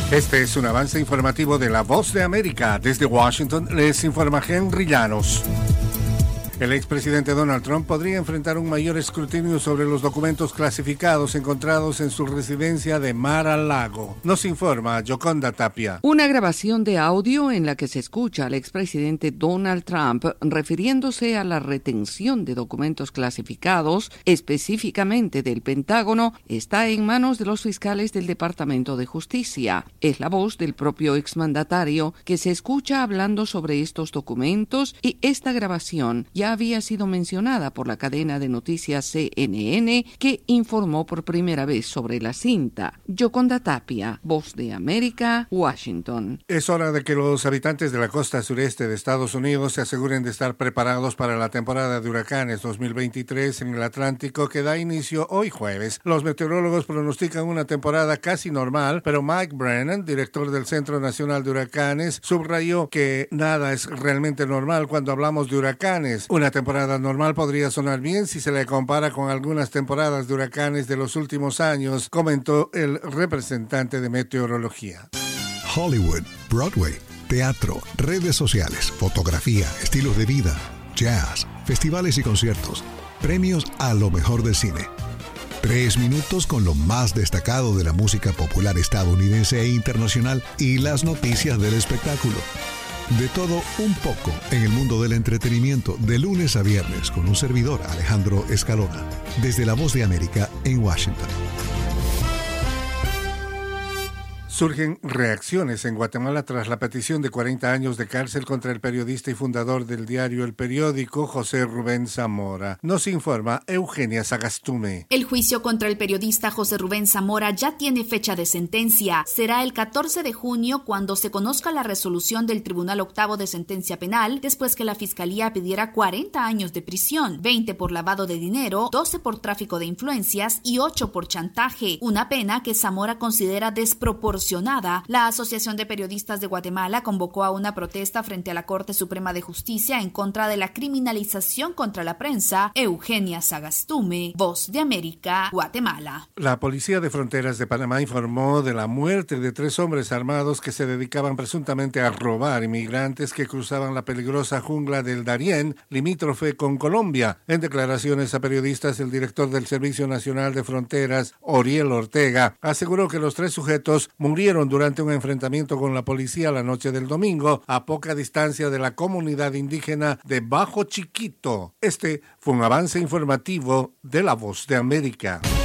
Este es un avance informativo de La Voz de América. Desde Washington les informa Henry Llanos. El expresidente Donald Trump podría enfrentar un mayor escrutinio sobre los documentos clasificados encontrados en su residencia de Mar-a-Lago. Nos informa Yoconda Tapia. Una grabación de audio en la que se escucha al expresidente Donald Trump refiriéndose a la retención de documentos clasificados, específicamente del Pentágono, está en manos de los fiscales del Departamento de Justicia. Es la voz del propio exmandatario que se escucha hablando sobre estos documentos y esta grabación ya había sido mencionada por la cadena de noticias CNN, que informó por primera vez sobre la cinta. Yoconda Tapia, Voz de América, Washington. Es hora de que los habitantes de la costa sureste de Estados Unidos se aseguren de estar preparados para la temporada de huracanes 2023 en el Atlántico, que da inicio hoy jueves. Los meteorólogos pronostican una temporada casi normal, pero Mike Brennan, director del Centro Nacional de Huracanes, subrayó que nada es realmente normal cuando hablamos de huracanes. Una temporada normal podría sonar bien si se le compara con algunas temporadas de huracanes de los últimos años, comentó el representante de meteorología. Hollywood, Broadway, teatro, redes sociales, fotografía, estilos de vida, jazz, festivales y conciertos, premios a lo mejor del cine. 3 minutos con lo más destacado de la música popular estadounidense e internacional y las noticias del espectáculo. De todo un poco en el mundo del entretenimiento, de lunes a viernes, con un servidor, Alejandro Escalona, desde La Voz de América en Washington. Surgen reacciones en Guatemala tras la petición de 40 años de cárcel contra el periodista y fundador del diario El Periódico, José Rubén Zamora. Nos informa Eugenia Sagastume. El juicio contra el periodista José Rubén Zamora ya tiene fecha de sentencia. Será el 14 de junio cuando se conozca la resolución del Tribunal Octavo de Sentencia Penal, después que la Fiscalía pidiera 40 años de prisión, 20 por lavado de dinero, 12 por tráfico de influencias y 8 por chantaje. Una pena que Zamora considera desproporcionada. La Asociación de Periodistas de Guatemala convocó a una protesta frente a la Corte Suprema de Justicia en contra de la criminalización contra la prensa. Eugenia Sagastume, Voz de América, Guatemala. La Policía de Fronteras de Panamá informó de la muerte de 3 hombres armados que se dedicaban presuntamente a robar inmigrantes que cruzaban la peligrosa jungla del Darién, limítrofe con Colombia. En declaraciones a periodistas, el director del Servicio Nacional de Fronteras, Oriel Ortega, aseguró que los 3 sujetos murieron durante un enfrentamiento con la policía la noche del domingo a poca distancia de la comunidad indígena de Bajo Chiquito. Este fue un avance informativo de La Voz de América.